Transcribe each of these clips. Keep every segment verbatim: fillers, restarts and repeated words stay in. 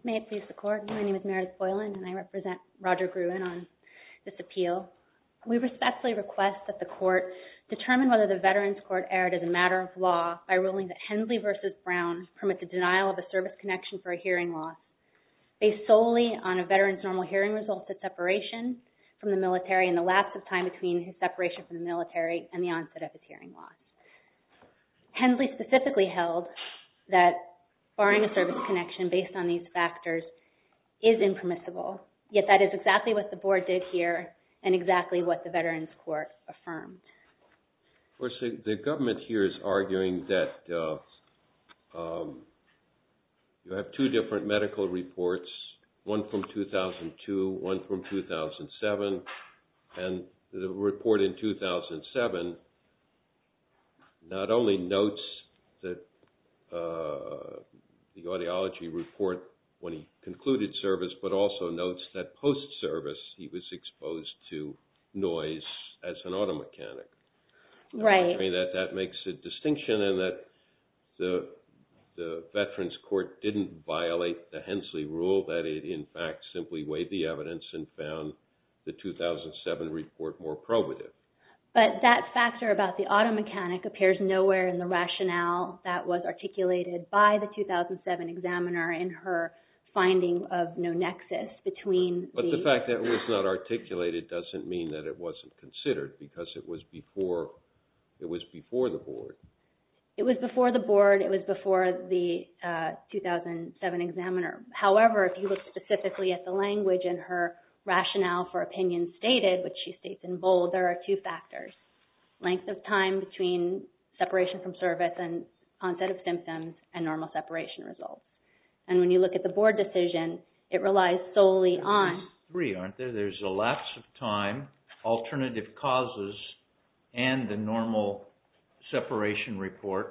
May it please the Court, my name is Meredith Boylan and I represent Roger Gruen on this appeal. We respectfully request that the Court determine whether the Veterans Court erred as a matter of law by ruling that Hensley v. Brown permits a denial of a service connection for a hearing loss based solely on a veteran's normal hearing results at separation from the military and the lapse of time between his separation from the military and the onset of his hearing loss. Hensley specifically held that barring a service connection based on these factors is impermissible, yet that is exactly what the Board did here and exactly what the Veterans Court affirmed. Of course, the, the government here is arguing that uh, um, you have two different medical reports, one from two thousand two, one from two thousand seven, and the report in two thousand seven not only notes that uh, the audiology report when he concluded service, but also notes that post-service he was exposed to noise as an auto mechanic. Right. I mean, that, that makes a distinction, and that the the Veterans Court didn't violate the Hensley rule, that it in fact simply weighed the evidence and found the two thousand seven report more probative. But that factor about the auto mechanic appears nowhere in the rationale that was articulated by the two thousand seven examiner in her finding of no nexus between But the... the fact that it was not articulated doesn't mean that it wasn't considered, because it was before it was before the Board. It was before the Board. It was before the uh, two thousand seven examiner. However, if you look specifically at the language in her rationale for opinion stated, which she states in bold, there are two factors: length of time between separation from service and onset of symptoms and normal separation results. And when you look at the Board decision, it relies solely on... There's three, aren't there? There's a lapse of time, alternative causes, and the normal separation report,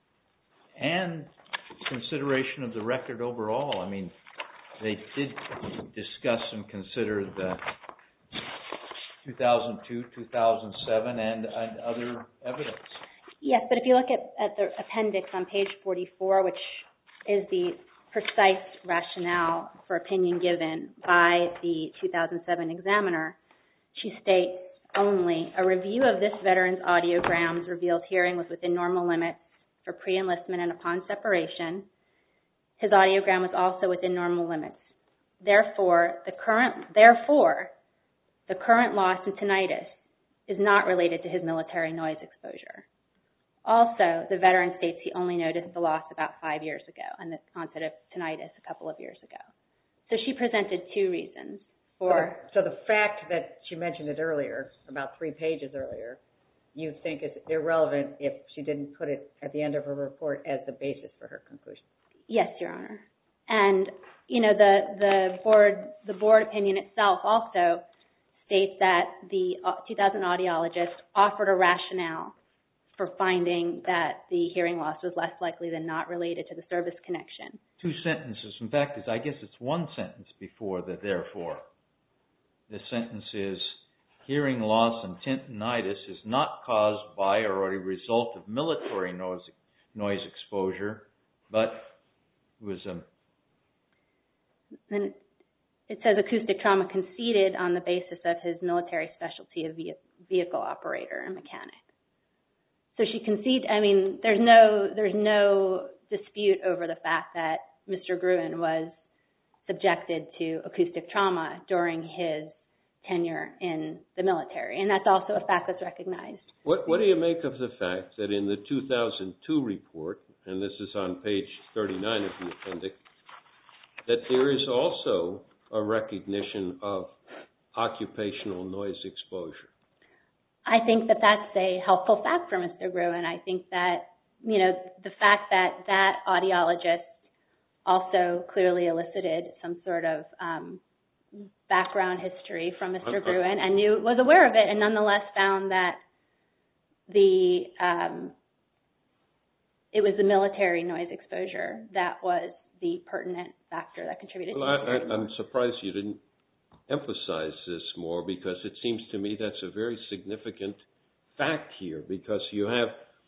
and consideration of the record overall. I mean, they did discuss and consider the two thousand two, two thousand seven, and, and other evidence. Yes, but if you look at, at the appendix on page forty-four, which is the precise rationale for opinion given by the two thousand seven examiner, she states only, a review of this veteran's audiograms revealed hearing was within normal limits for pre-enlistment and upon separation. His audiogram was also within normal limits. Therefore, the current, therefore, the current loss in tinnitus is not related to his military noise exposure. Also, the veteran states he only noticed the loss about five years ago and the onset of tinnitus a couple of years ago. So she presented two reasons for... So the, so the fact that she mentioned it earlier, about three pages earlier, you think is irrelevant if she didn't put it at the end of her report as the basis for her conclusion? Yes, Your Honor. And, you know, the, the board the board opinion itself also states that the two thousand audiologist offered a rationale for finding that the hearing loss was less likely than not related to the service connection. Two sentences. In fact, I guess it's one sentence before the therefore. The sentence is, hearing loss and tinnitus is not caused by or a result of military noise, noise exposure, but it was a... Then it says acoustic trauma conceded on the basis of his military specialty of vehicle operator and mechanic. So she conceded, I mean, there's no, there's no dispute over the fact that Mister Gruen was subjected to acoustic trauma during his tenure in the military, and that's also a fact that's recognized. What, what do you make of the fact that in the two thousand two report, and this is on page thirty-nine of the appendix, that there is also a recognition of occupational noise exposure? I think that that's a helpful fact for Mister Gruen. I think that, you know, the fact that that audiologist also clearly elicited some sort of um, background history from Mister Okay. Gruen and knew, was aware of it, and nonetheless found that the um, it was the military noise exposure that was the pertinent factor that contributed Well, to I, it. I, I'm surprised you didn't emphasize this more, because it seems to me that's a very significant fact here, because you have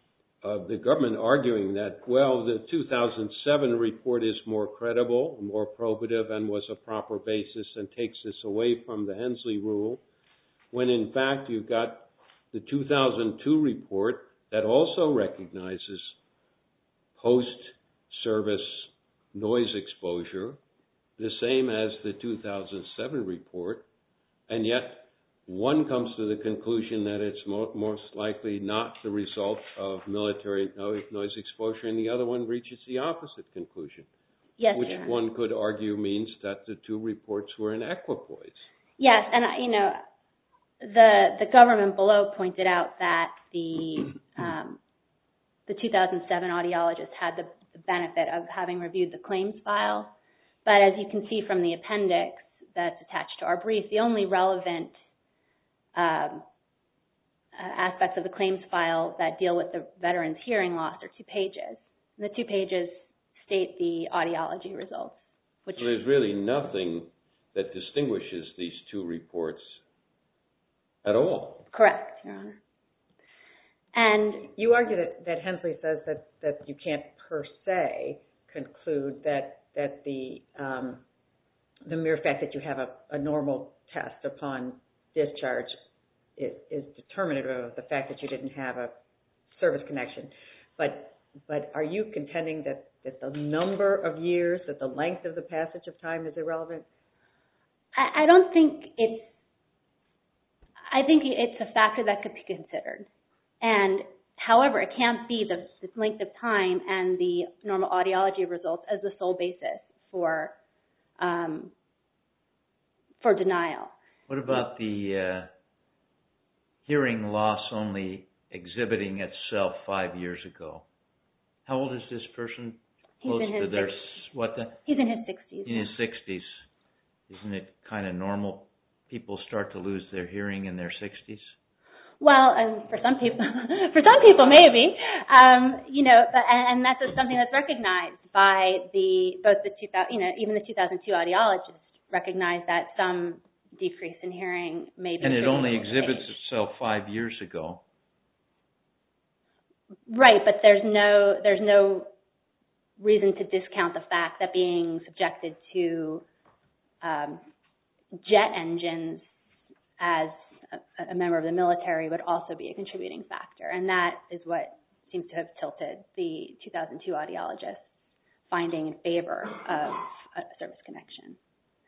uh, the government arguing that, well, the two thousand seven report is more credible, more probative, and was a proper basis and takes us away from the Hensley rule, when in fact you've got the two thousand two report that also recognizes post-service noise exposure, the same as the two thousand seven report, and yet one comes to the conclusion that it's mo- most likely not the result of military noise, noise exposure, and the other one reaches the opposite conclusion. Yes, which Your Honor. one could argue means that the two reports were in equipoise. Yes, and I- you know, the the government below pointed out that the um, the two thousand seven audiologist had the, the benefit of having reviewed the claims file, but as you can see from the appendix that's attached to our brief, the only relevant um, aspects of the claims file that deal with the veteran's hearing loss are two pages. And the two pages state the audiology results. Which So there's really nothing that distinguishes these two reports at all. Correct, Your Honor. And you argue that, that Hensley says that, that you can't per se conclude that that the um, the mere fact that you have a, a normal test upon discharge is, is determinative of the fact that you didn't have a service connection. But but are you contending that, that the number of years, that the length of the passage of time is irrelevant? I, I don't think it's, I think it's a factor that could be considered. And however, it can't be the, the length of time and the normal audiology results as the sole basis for um, for denial. What about the uh, hearing loss only exhibiting itself five years ago? How old is this person? He's Close in his to their six- what? The, He's in his sixties. in his sixties. Isn't it kind of normal? People start to lose their hearing in their sixties. Well, and for some people, for some people maybe, um, you know, but, and, and that's something that's recognized by the both the two thousand, you know, even the two thousand two audiologists recognize that some decrease in hearing may be. And it only attributable to exhibits age. itself five years ago. Right, but there's no there's no reason to discount the fact that being subjected to um, jet engines as a, a member of the military would also be a contributing factor, and that is what seems to have tilted the two thousand two audiologist finding in favor of a service connection.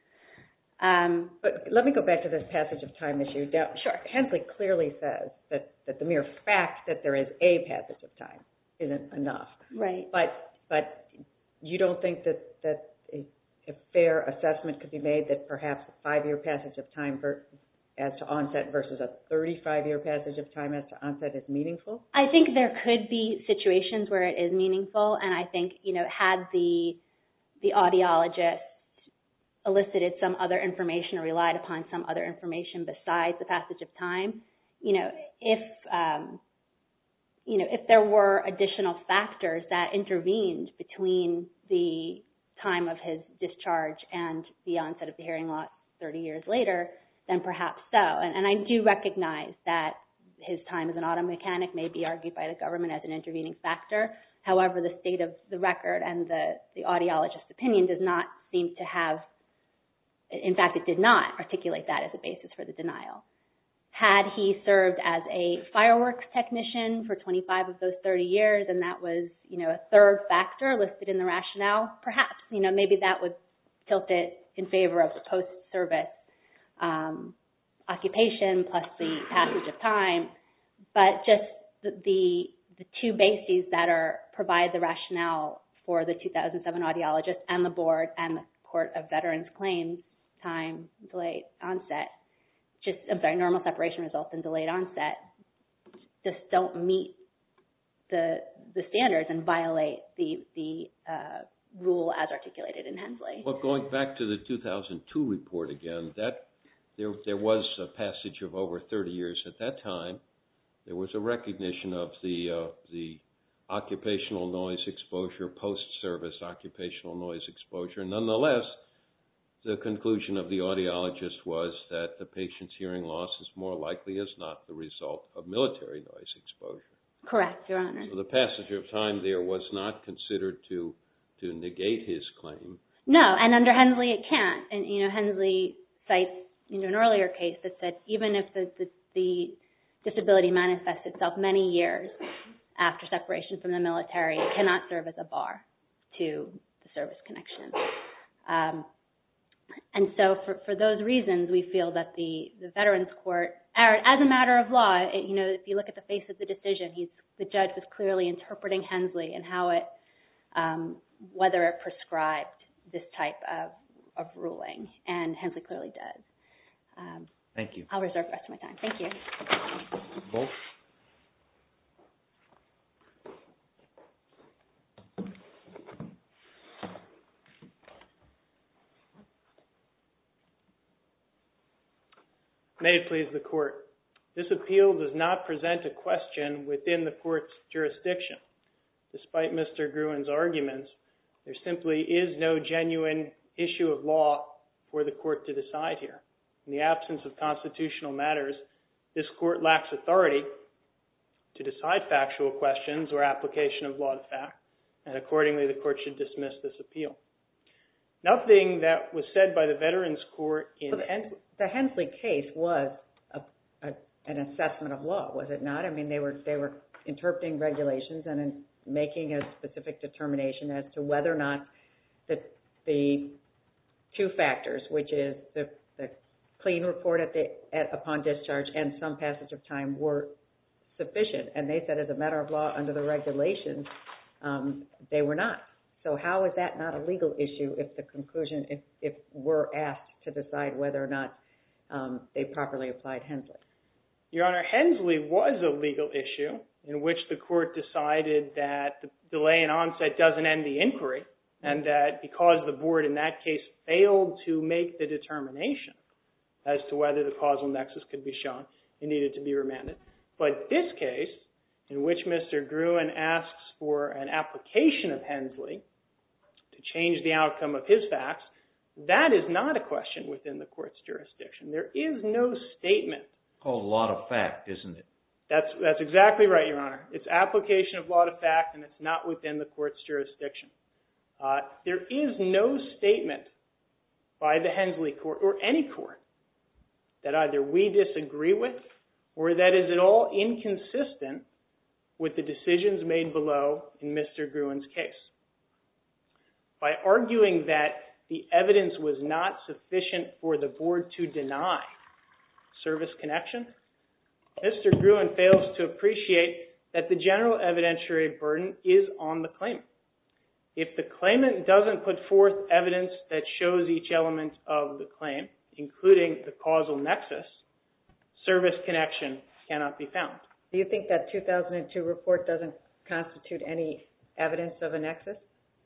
Um, But let me go back to this passage of time issue. Now, Sure. Hensley clearly says that, that the mere fact that there is a passage of time isn't enough. right. But but you don't think that, that a, a fair assessment could be made that perhaps a five-year passage of time ver, as to onset versus a thirty-five-year passage of time as to onset is meaningful? I think there could be situations where it is meaningful, and I think, you know, had the the audiologist elicited some other information or relied upon some other information besides the passage of time, you know, if um, you know, if there were additional factors that intervened between the time of his discharge and the onset of the hearing loss thirty years later, then perhaps so. And, and I do recognize that his time as an auto mechanic may be argued by the government as an intervening factor. However, the state of the record and the, the audiologist's opinion does not seem to have, in fact, it did not articulate that as a basis for the denial. Had he served as a fireworks technician for twenty-five of those thirty years, and that was, you know, a third factor listed in the rationale, perhaps, you know, maybe that would tilt it in favor of the post-service um, occupation plus the passage of time. But just the, the the two bases that are provide the rationale for the two thousand seven audiologist and the board and the Court of Veterans Claims, time, delayed onset, just, I'm sorry, normal separation results and delayed onset, just don't meet the the standards and violate the the uh, rule as articulated in Hensley. Well, going back to the two thousand two report again, that there there was a passage of over thirty years at that time. There was a recognition of the uh, the occupational noise exposure, post-service occupational noise exposure. Nonetheless, the conclusion of the audiologist was that the patient's hearing loss is more likely as not the result of military noise exposure. Correct, Your Honor. So the passage of time there was not considered to to negate his claim. No, and under Hensley it can't. And, you know, Hensley cites, you know, an earlier case that said even if the, the, the disability manifests itself many years after separation from the military, it cannot serve as a bar to the service connection. Um, and so for, for those reasons, we feel that the, the Veterans Court, as a matter of law, it, you know, if you look at the face of the decision, he's, the judge was clearly interpreting Hensley and how it, um, whether it prescribed this type of, of ruling, and Hensley clearly does. Um, Thank you. I'll reserve the rest of my time. Thank you. Both. May it please the Court. This appeal does not present a question within the Court's jurisdiction. Despite Mister Gruen's arguments, there simply is no genuine issue of law for the Court to decide here. In the absence of constitutional matters, this Court lacks authority to decide factual questions or application of law to fact, and accordingly the Court should dismiss this appeal. Nothing that was said by the Veterans Court in well, the, Hensley. The Hensley case was a, a, an assessment of law, was it not? I mean, they were they were interpreting regulations and in making a specific determination as to whether or not the the two factors, which is the, the clean report at the at, upon discharge and some passage of time, were sufficient. And they said, as a matter of law, under the regulations, um, they were not. So how is that not a legal issue if the conclusion, if, if we're asked to decide whether or not um, they properly applied Hensley? Your Honor, Hensley was a legal issue in which the Court decided that the delay in onset doesn't end the inquiry, and that because the Board in that case failed to make the determination as to whether the causal nexus could be shown, it needed to be remanded. But this case, in which Mister Gruen asks for an application of Hensley to change the outcome of his facts, that is not a question within the Court's jurisdiction. There is no statement. Called a lot of fact, isn't it? That's, that's exactly right, Your Honor. It's application of law to fact, and it's not within the Court's jurisdiction. Uh, there is no statement by the Hensley Court, or any court, that either we disagree with or that is at all inconsistent with the decisions made below in Mister Gruen's case. By arguing that the evidence was not sufficient for the Board to deny service connection, Mister Gruen fails to appreciate that the general evidentiary burden is on the claimant. If the claimant doesn't put forth evidence that shows each element of the claim, including the causal nexus, service connection cannot be found. Do you think that two thousand two report doesn't constitute any evidence of a nexus?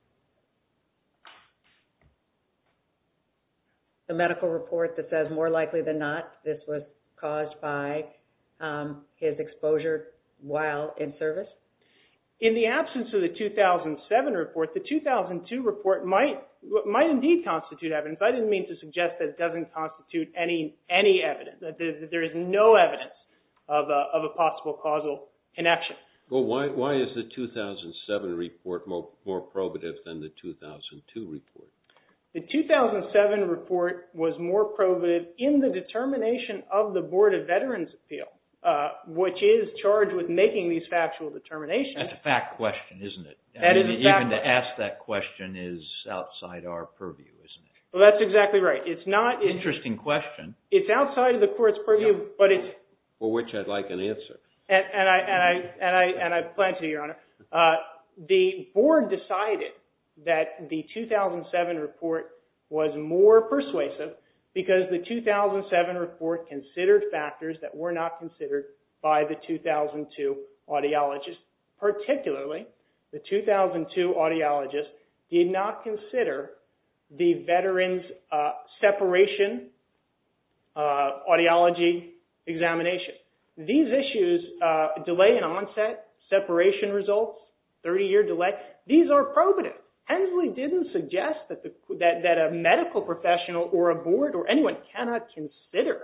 The medical report that says more likely than not this was caused by um, his exposure while in service? In the absence of the two thousand seven report, the two thousand two report might might indeed constitute evidence. I didn't mean to suggest that it doesn't constitute any any evidence, that there, that there is no evidence of a, of a possible causal connection. Well, why why is the two thousand seven report more, more probative than the two thousand two report? The two thousand seven report was more probative in the determination of the Board of Veterans' Appeal, uh, which is charged with making these factual determinations. That's a fact question, isn't it? That I is mean, a fact even to question. ask that question is outside our purview, isn't it? Well, that's exactly right. It's not it's, Interesting question. It's outside of the court's purview, yeah. but it's for which I'd like an answer. And, and I and I and I and I plan to, Your Honor. Uh, the board decided that the two thousand seven report was more persuasive because the two thousand seven report considered factors that were not considered by the two thousand two audiologist. Particularly, the two thousand two audiologist did not consider the veteran's uh, separation uh, audiology examination. These issues, uh, delay in onset, separation results, thirty-year delay, these are probative. Hensley didn't suggest that, the, that, that a medical professional or a board or anyone cannot consider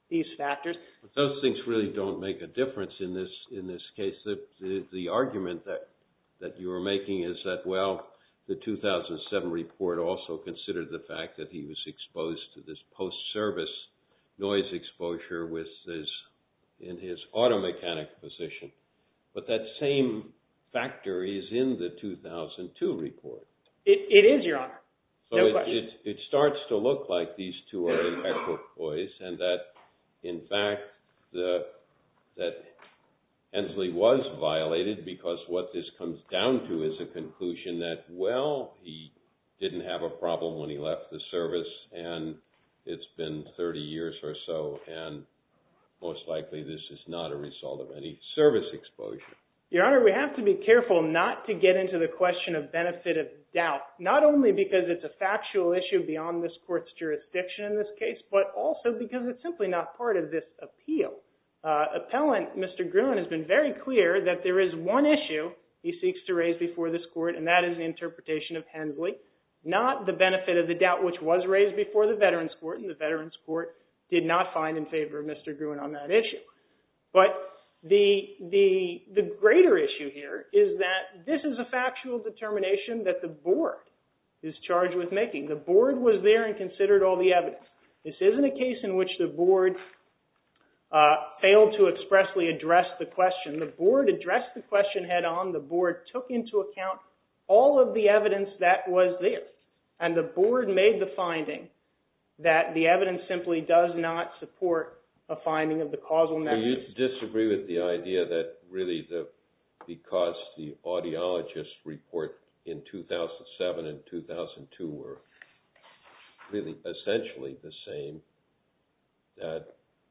these factors. But those things really don't make a difference in this in this case. The, the, the argument that, that you were making is that, well, the two thousand seven report also considered the fact that he was exposed to this post-service noise exposure with his, in his auto mechanic position. But that same factor is in the two thousand two report. It, it is, Your Honor. So no it, question. it, it starts to look like these two are in equipoise, and that, in fact, the, that Hensley was violated because what this comes down to is a conclusion that, well, he didn't have a problem when he left the service, and it's been thirty years or so, and most likely this is not a result of any service exposure. Your Honor, we have to be careful not to get into the question of benefit of doubt, not only because it's a factual issue beyond this court's jurisdiction in this case, but also because it's simply not part of this appeal. Uh, appellant, Mister Gruen, has been very clear that there is one issue he seeks to raise before this court, and that is the interpretation of Hensley, not the benefit of the doubt which was raised before the Veterans Court, and the Veterans Court did not find in favor of Mister Gruen on that issue. But The, the, the greater issue here is that this is a factual determination that the board is charged with making. The board was there and considered all the evidence. This isn't a case in which the board uh, failed to expressly address the question. The board addressed the question head on. The board took into account all of the evidence that was there. And the board made the finding that the evidence simply does not support a finding of the causal nexus. So you disagree with the idea that really the because the audiologist report in two thousand seven and two thousand two were really essentially the same, that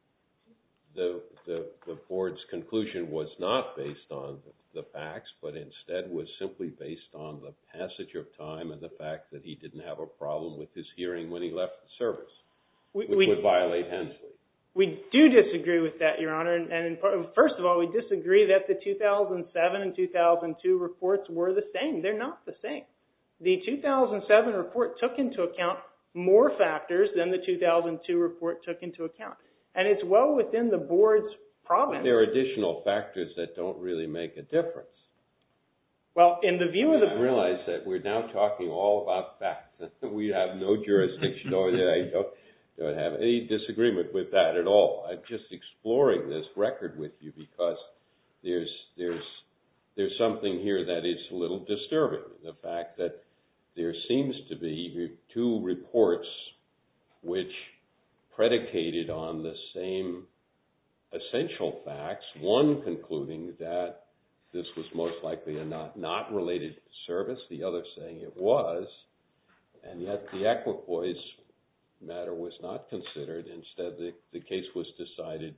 the the, the board's conclusion was not based on the, the facts, but instead was simply based on the passage of time and the fact that he didn't have a problem with his hearing when he left the service, we, which we, would violate Hensley. We do disagree with that, Your Honor. And, and first of all, we disagree that the two thousand seven and two thousand two reports were the same. They're not the same. The two thousand seven report took into account more factors than the two thousand two report took into account. And it's well within the board's province. But there are additional factors that don't really make a difference. Well, in the view of the... I realize that we're now talking all about facts. We have no jurisdiction over that. I don't, don't have any disagreement with that at all. I'm just exploring this record with you because there's there's there's something here that is a little disturbing. The fact that there seems to be two reports which predicated on the same essential facts, one concluding that this was most likely a not, not related to service, the other saying it was, and yet the equipoise matter was not considered. Instead, the, the case was decided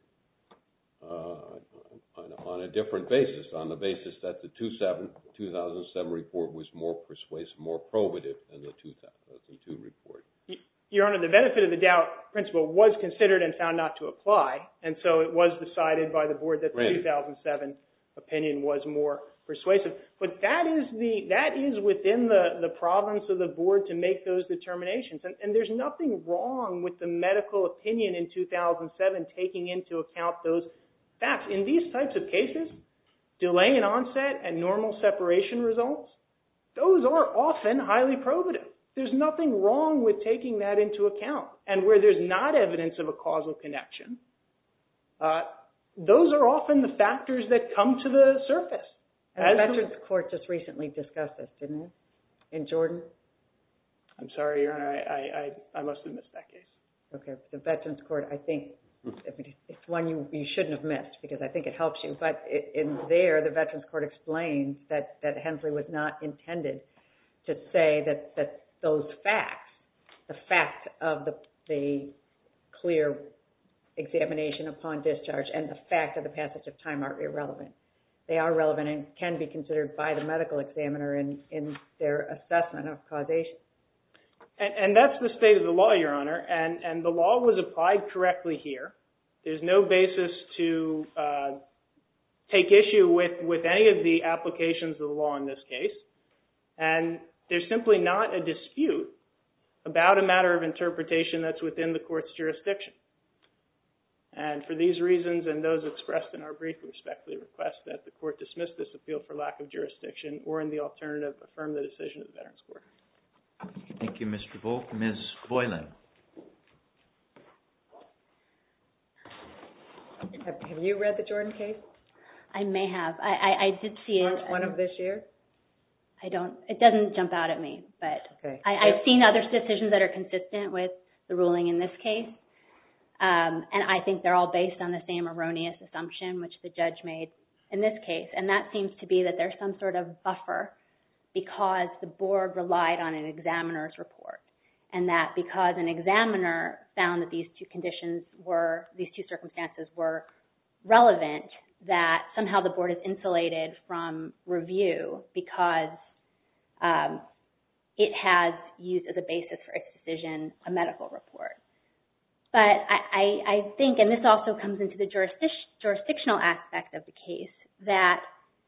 uh, on, on a different basis, on the basis that the two thousand seven report was more persuasive, more probative than the two thousand two report. Your Honor, the benefit of the doubt principle was considered and found not to apply, and so it was decided by the board that the right. two thousand seven opinion was more persuasive. But that is the that is within the, the province of the board to make those determinations. And, and there's nothing wrong with the medical opinion in two thousand seven taking into account those facts. In these types of cases, delay in onset and normal separation results, those are often highly probative. There's nothing wrong with taking that into account. And where there's not evidence of a causal connection, uh, those are often the factors that come to the surface. And the Veterans Court just recently discussed this, didn't it, in Jordan? I'm sorry, Your Honor, I, I, I must have missed that case. Okay, the Veterans Court, I think it's one you, you shouldn't have missed because I think it helps you. But it, in there, the Veterans Court explains that, that Hensley was not intended to say that, that those facts, the fact of the, the clear examination upon discharge and the fact of the passage of time are irrelevant. They are relevant and can be considered by the medical examiner in, in their assessment of causation. And, and that's the state of the law, Your Honor, and, and the law was applied correctly here. There's no basis to uh, take issue with, with any of the applications of the law in this case. And there's simply not a dispute about a matter of interpretation that's within the court's jurisdiction. And for these reasons and those expressed in our brief, we respectfully request that the court dismiss this appeal for lack of jurisdiction, or in the alternative, affirm the decision of the Veterans Court. Thank you, Mister Volk. Miz Boylan. Have, have you read the Jordan case? I may have. I, I, I did see March it. one of this year? I don't, it doesn't jump out at me, but Okay. I, I've seen other decisions that are consistent with the ruling in this case. Um, and I think they're all based on the same erroneous assumption which the judge made in this case. And that seems to be that there's some sort of buffer because the board relied on an examiner's report. And that because an examiner found that these two conditions were, these two circumstances were relevant, that somehow the board is insulated from review because um, it has used as a basis for its decision a medical report. But I, I, I think, and this also comes into the jurisdic- jurisdictional aspect of the case, that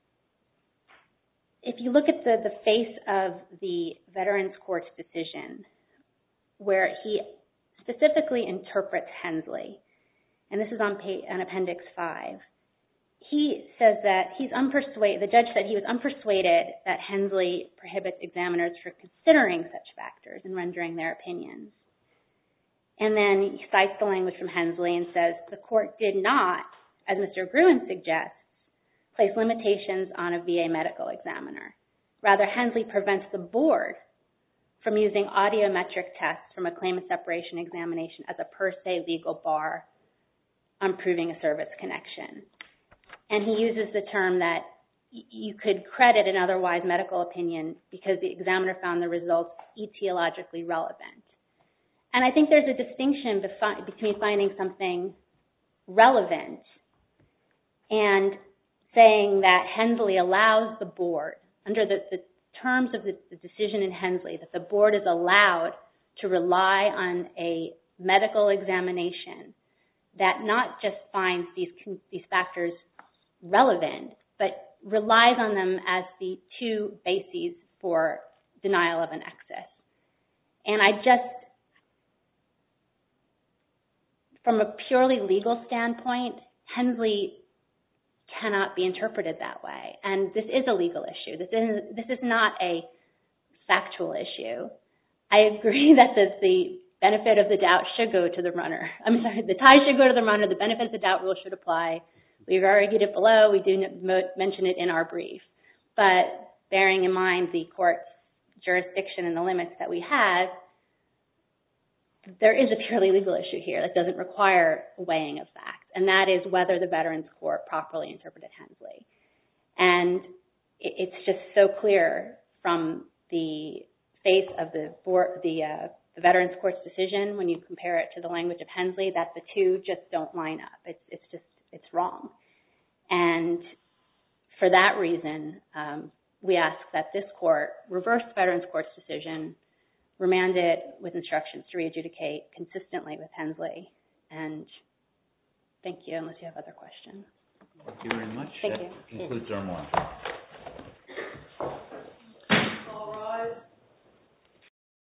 if you look at the, the face of the Veterans Court's decision, where he specifically interprets Hensley, and this is on, page, on Appendix five, he says that he's unpersuaded, the judge said he was unpersuaded that Hensley prohibits examiners from considering such factors and rendering their opinions. And then he cites the language from Hensley and says the court did not, as Mister Gruen suggests, place limitations on a V A medical examiner. Rather, Hensley prevents the board from using audiometric tests from a claimant separation examination as a per se legal bar on proving a service connection. And he uses the term that y- you could credit an otherwise medical opinion because the examiner found the results etiologically relevant. And I think there's a distinction befi- between finding something relevant and saying that Hensley allows the board, under the, the terms of the, the decision in Hensley, that the board is allowed to rely on a medical examination that not just finds these these factors relevant, but relies on them as the two bases for denial of an excess. And I just, from a purely legal standpoint, Hensley cannot be interpreted that way. And this is a legal issue. This is, this is not a factual issue. I agree that the, the benefit of the doubt should go to the runner. I'm sorry, the tie should go to the runner. The benefit of the doubt rule should apply. We've argued it below. We do mention it in our brief. But bearing in mind the court's jurisdiction and the limits that we have, there is a purely legal issue here that doesn't require weighing of facts, and that is whether the Veterans Court properly interpreted Hensley. And it's just so clear from the face of the board, the, uh, the Veterans Court's decision when you compare it to the language of Hensley that the two just don't line up. It's, it's just, it's wrong. And for that reason, um, we ask that this court reverse the Veterans Court's decision, remand it with instructions to re-adjudicate consistently with Hensley. And thank you, unless you have other questions. Thank you very much. Thank that you. concludes our morning.